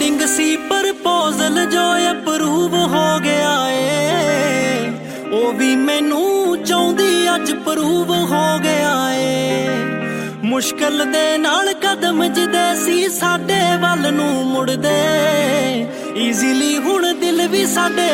Pending ਸੀ proposal ਜੋ approve ਹੋ ਗਿਆ ਏ, ਉਹ ਵੀ ਮੈਨੂੰ ਚਾਹੁੰਦੀ ਅੱਜ ਪ੍ਰੂਵ ਹੋ ਗਿਆ ਏ। ਮੁਸ਼ਕਲ ਦੇ ਨਾਲ ਕਦਮ ਜਿਦੇ ਸੀ ਸਾਡੇ ਵੱਲ ਨੂੰ ਮੁੜਦੇ, ਈਜ਼ੀਲੀ ਹੁਣ ਦਿਲ ਵੀ ਸਾਡੇ